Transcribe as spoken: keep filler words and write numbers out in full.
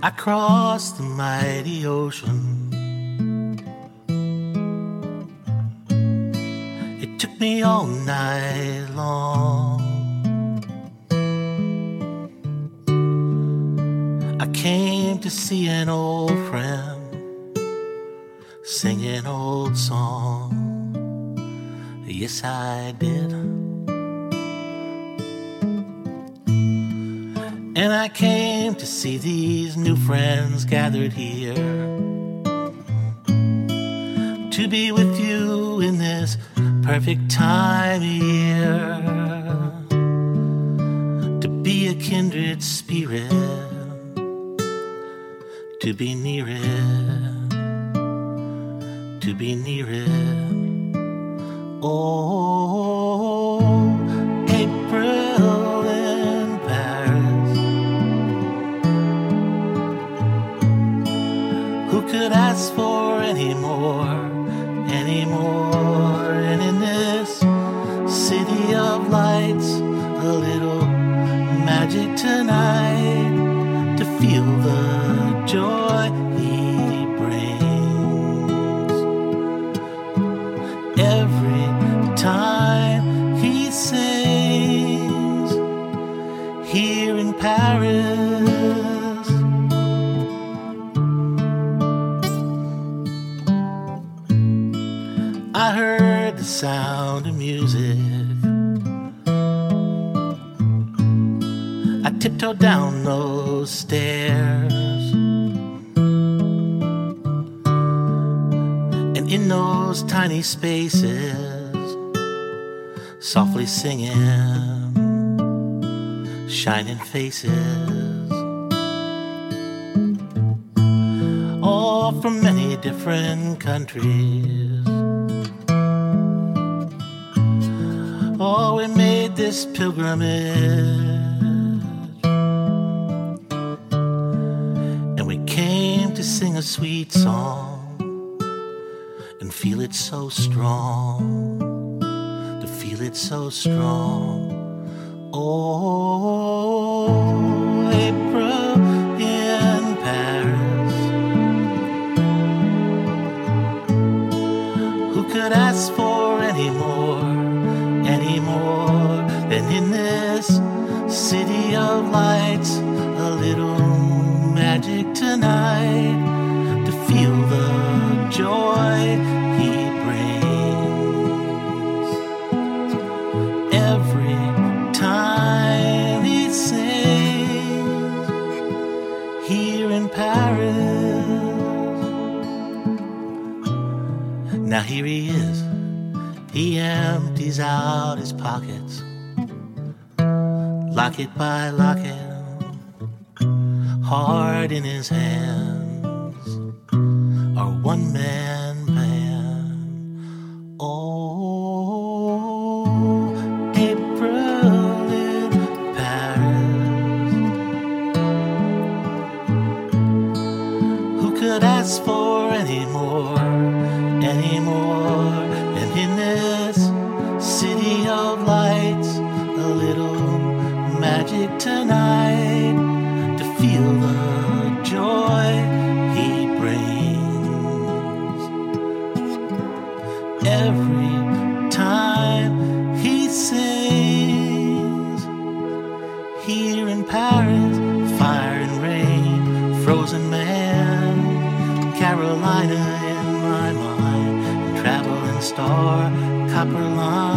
I crossed the mighty ocean. It took me all night long. I came to see an old friend, sing an old song. Yes, I did. And I came to see these new friends gathered here, to be with you in this perfect time of year, to be a kindred spirit, to be near it, to be near it. Oh, April in Paris. Who could ask for any more, any more? And in this city of lights, a little magic tonight, to feel the joy he brings. Every time he sings here in Paris, I heard the sound of music. I tiptoed down those stairs, and in those tiny spaces, softly singing, shining faces, all from many different countries. Oh, we made this pilgrimage, and we came to sing a sweet song and feel it so strong, to feel it so strong. Oh, April in Paris. Who could ask for any more, any more than in this city of lights, a little magic tonight, to feel the joy he brings. Every time he sings here in Paris. Now here he is, he empties out his pockets, locket by locket, heart in his hands, our one-man band. Oh, April in Paris. Who could ask for any more, any more? And in this city of lights, a little magic tonight, to feel the joy he brings. Every time he sings here in Paris, fire and rain, frozen man, Carolina in my mind, traveling star, copper line.